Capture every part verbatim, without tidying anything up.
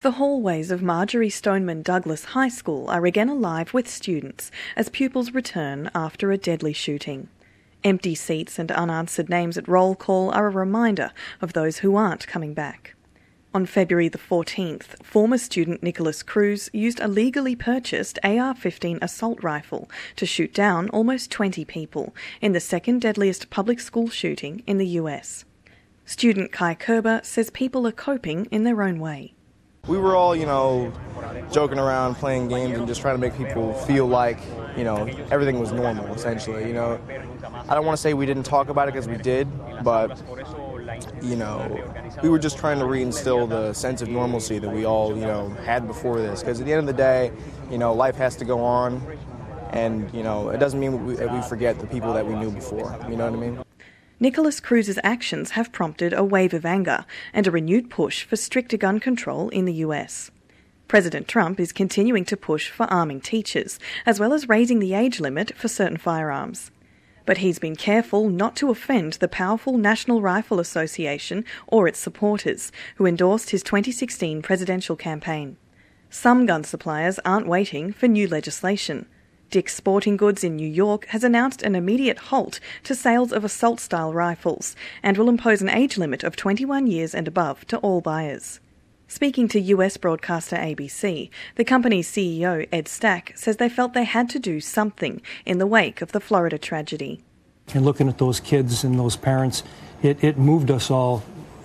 The hallways of Marjorie Stoneman Douglas High School are again alive with students as pupils return after a deadly shooting. Empty seats and unanswered names at roll call are a reminder of those who aren't coming back. On February the fourteenth, former student Nicholas Cruz used a legally purchased A R fifteen assault rifle to shoot down almost twenty people in the second deadliest public school shooting in the U S. Student Kai Kerber says people are coping in their own way. We were all, you know, joking around, playing games, and just trying to make people feel like, you know, everything was normal, essentially, you know. I don't want to say we didn't talk about it because we did, but, you know, we were just trying to reinstill the sense of normalcy that we all, you know, had before this. Because at the end of the day, you know, life has to go on, and, you know, it doesn't mean we, that we forget the people that we knew before, you know what I mean? Nicholas Cruz's actions have prompted a wave of anger and a renewed push for stricter gun control in the U S. President Trump is continuing to push for arming teachers, as well as raising the age limit for certain firearms. But he's been careful not to offend the powerful National Rifle Association or its supporters, who endorsed his twenty sixteen presidential campaign. Some gun suppliers aren't waiting for new legislation. Dick's Sporting Goods in New York has announced an immediate halt to sales of assault-style rifles and will impose an age limit of twenty-one years and above to all buyers. Speaking to U S broadcaster A B C, the company's C E O, Ed Stack, says they felt they had to do something in the wake of the Florida tragedy. And looking at those kids and those parents, it, it moved us all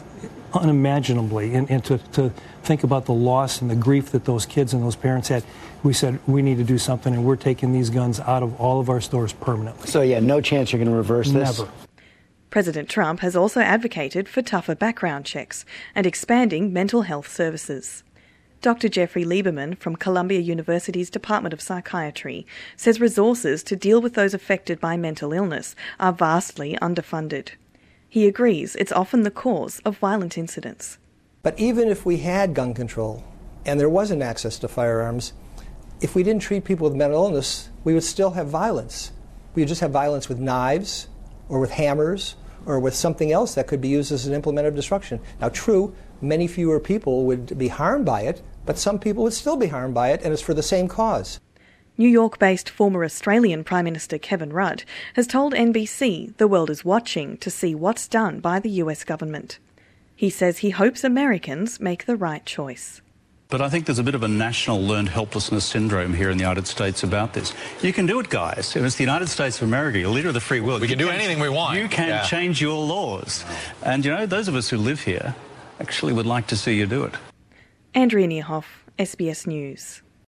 unimaginably, and, and to, to think about the loss and the grief that those kids and those parents had. We said we need to do something, and we're taking these guns out of all of our stores permanently. So yeah, no chance you're going to reverse this? Never. President Trump has also advocated for tougher background checks and expanding mental health services. Doctor Jeffrey Lieberman from Columbia University's Department of Psychiatry says resources to deal with those affected by mental illness are vastly underfunded. He agrees it's often the cause of violent incidents. But even if we had gun control and there wasn't access to firearms, if we didn't treat people with mental illness, we would still have violence. We would just have violence with knives or with hammers or with something else that could be used as an implement of destruction. Now, true, many fewer people would be harmed by it, but some people would still be harmed by it, and it's for the same cause. New York-based former Australian Prime Minister Kevin Rudd has told N B C the world is watching to see what's done by the U S government. He says he hopes Americans make the right choice. But I think there's a bit of a national learned helplessness syndrome here in the United States about this. You can do it, guys. It's the United States of America. You're leader of the free world. We can you do anything we want. You can yeah. change your laws. And, you know, those of us who live here actually would like to see you do it. Andrea Niehoff, S B S News.